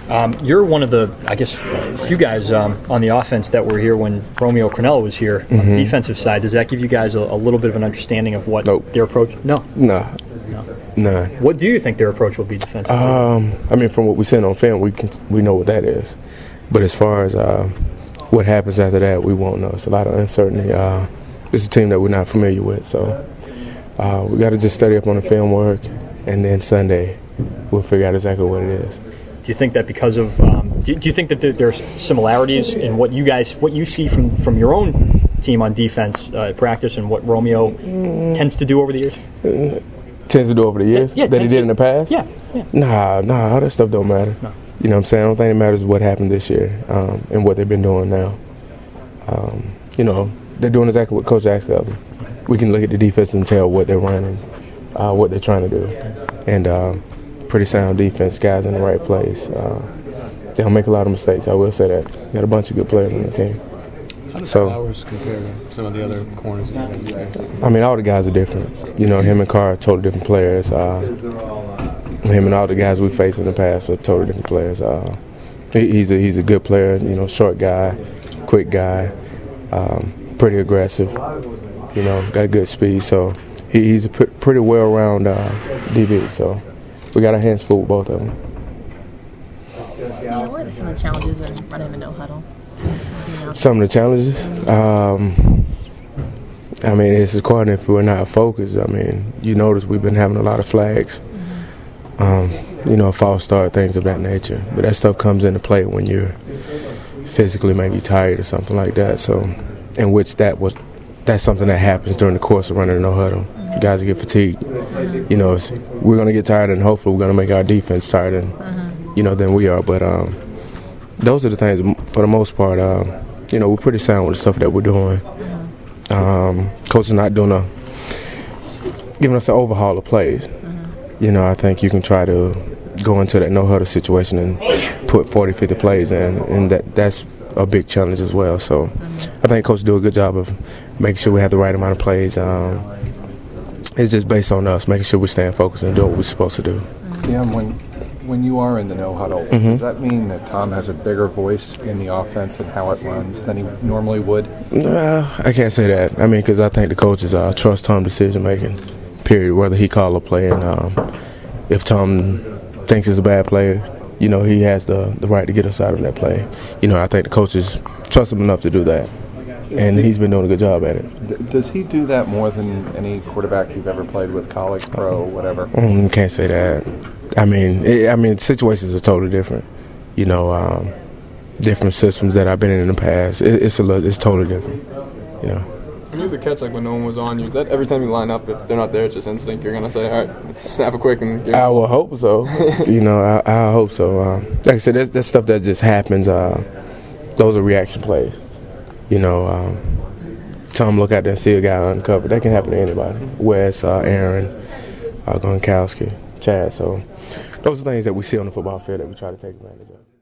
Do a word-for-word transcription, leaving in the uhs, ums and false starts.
Um, you're one of the, I guess, few guys um, on the offense that were here when Romeo Crennel was here mm-hmm. on the defensive side. Does that give you guys a, a little bit of an understanding of what nope. their approach? No. Nah. No. Nah. What do you think their approach will be defensively? Um, I mean, from what we seen on film, we can we know what that is. But as far as uh, what happens after that, we won't know. It's a lot of uncertainty. Uh, it's a team that we're not familiar with, so uh, we got to just study up on the film work, and then Sunday we'll figure out exactly what it is. Do you think that because of um, do, do you think that there, there's similarities in what you guys what you see from, from your own team on defense uh, practice and what Romeo mm. tends to do over the years? Mm. Tends to do over the years yeah, that he did in the past? Yeah, yeah. Nah, nah, all that stuff don't matter. No. You know what I'm saying? I don't think it matters what happened this year um, and what they've been doing now. Um, you know, they're doing exactly what Coach asked of them. We can look at the defense and tell what they're running, uh, what they're trying to do. And um, pretty sound defense, guys in the right place. Uh, they don't make a lot of mistakes, I will say that. Got a bunch of good players on the team. How does so, Flowers compare to some of the other corners that you guys face? I mean, all the guys are different. You know, him and Carr are totally different players. Uh, him and all the guys we faced in the past are totally different players. Uh, he, he's a he's a good player. You know, short guy, quick guy, um, pretty aggressive. You know, got good speed. So he, he's a p- pretty well-round uh, D B. So we got our hands full with both of them. Yeah, what are some of the challenges in running the no huddle? Some of the challenges, um, I mean, it's according if we're not focused. I mean, you notice we've been having a lot of flags, um, you know, false start, things of that nature. But that stuff comes into play when you're physically maybe tired or something like that. So, in which that was, that's something that happens during the course of running a no huddle. You guys get fatigued. You know, it's, we're going to get tired, and hopefully we're going to make our defense tired, and, you know, than we are. But um, those are the things, for the most part. Um, You know, we're pretty sound with the stuff that we're doing. Um, Coach is not doing a giving us an overhaul of plays. Mm-hmm. You know, I think you can try to go into that no-huddle situation and put forty, fifty plays in, and that that's a big challenge as well. So mm-hmm. I think Coach do a good job of making sure we have the right amount of plays. Um, it's just based on us, making sure we're staying focused and doing what we're supposed to do. Mm-hmm. Yeah, when when you are in the no huddle, mm-hmm. does that mean that Tom has a bigger voice in the offense and how it runs than he normally would? Uh, I can't say that. I mean, because I think the coaches uh, trust Tom's decision making. Period. Whether he call a play, and um, if Tom thinks it's a bad play, you know, he has the the right to get us out of that play. You know, I think the coaches trust him enough to do that, and he's been doing a good job at it. Does he do that more than any quarterback you've ever played with, college, pro, whatever? Mm, can't say that. I mean, it, I mean, situations are totally different. You know, um, different systems that I've been in in the past. It, it's a little, it's totally different. You know. When you have the catch, like when no one was on you, is that every time you line up, if they're not there, it's just instinct? You're gonna say, "All right, let's snap it quick and." Get I will hope so. you know, I, I hope so. Um, like I said, that's, that's stuff that just happens. Uh, those are reaction plays. You know, um, Tom look out there and see a guy uncovered. That can happen to anybody. Wes, uh, Aaron, uh, Gronkowski, Chad. So those are things that we see on the football field that we try to take advantage of.